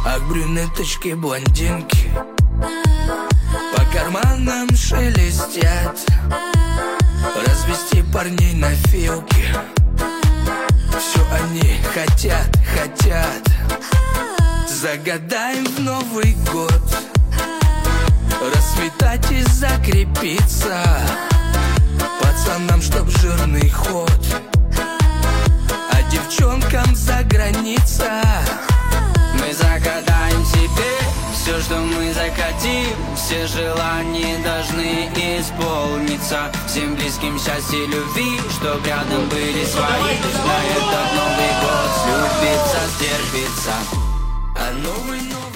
а к брюнеточке блондинки по карманам шелестят. Развести парней на филки. Все они хотят, хотят. Загадаем в Новый год расцветать и закрепиться. Пацанам, чтоб жирный ход, а девчонкам за граница. Мы загадаем себе все, что мы захотим. Все желания должны исполниться. Всем близким счастья, любви, чтоб рядом были свои. На этот Новый год слюбиться, стерпится. А Новый